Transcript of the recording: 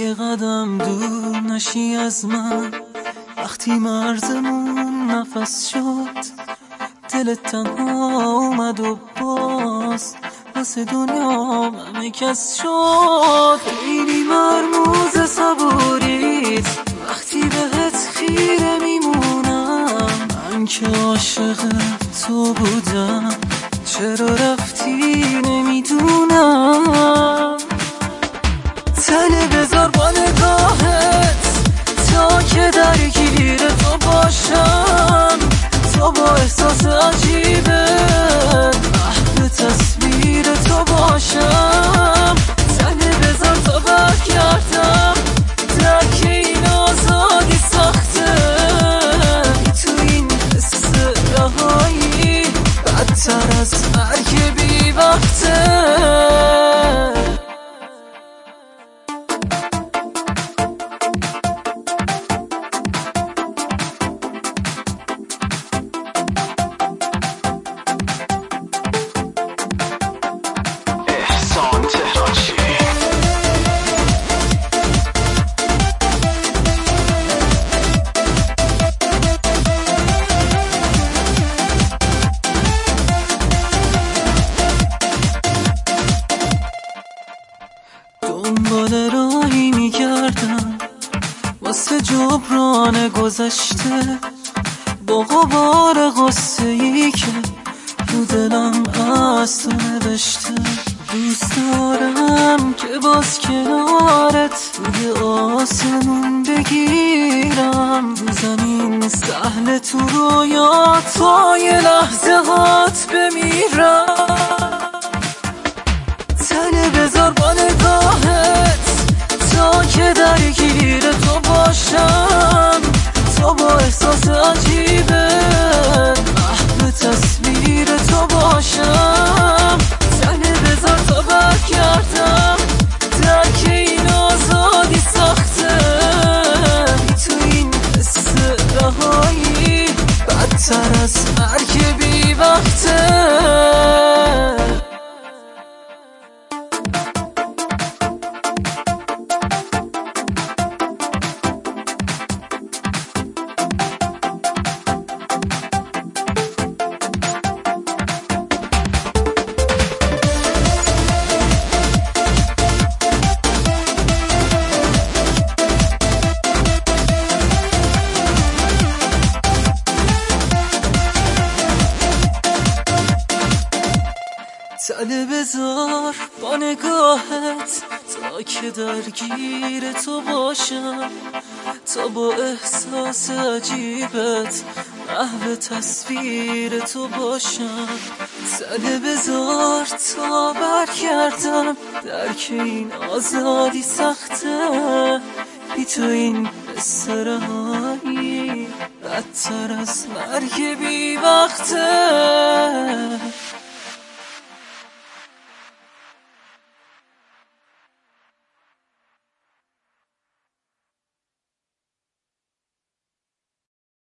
یه قدم دور نشی از من، وقتی مرزمون نفس شد دلت تنها اومد و باز واسه دنیا همه کس شد. خیلی مرموز صبوریت وقتی بهت خیره میمونم، من که عاشق تو بودم چرا رفتی نمیدونم. تنه بذار با نگاهت تا که درگیر تو باشم، تا با احساس عجیبه محو تصویر تو باشم. تنه بذار تا برگردم درک این آزادی سخته، تو این حس رهایی بدتر از مرگ بی وقته. دنبال راهی میگردم واسه جبران گذشته، با غبار غصه ای که رو دلم از تو نوشته. دوست دارم که باز کنارت روی آسمون بگیرم، رو زمین سهل تو رویا تا یه لحظه هات بمیرم. تنه بذار با نگاهت تا که درگیر تو باشم، تا با احساس عجیبه محو تصویر تو باشم. تنه بذار تا برگردم درک این آزادی سخته، تو این حس رهایی بدتر از مرگ بی وقته. تنه بذار با نگاهت تا که درگیر تو باشم، تا با احساس عجیبت محو تصویر تو باشم. تنه بذار تا برگردم درک این آزادی سخته، بی تو این حس رهایی بدتر از مرگ بی وقته.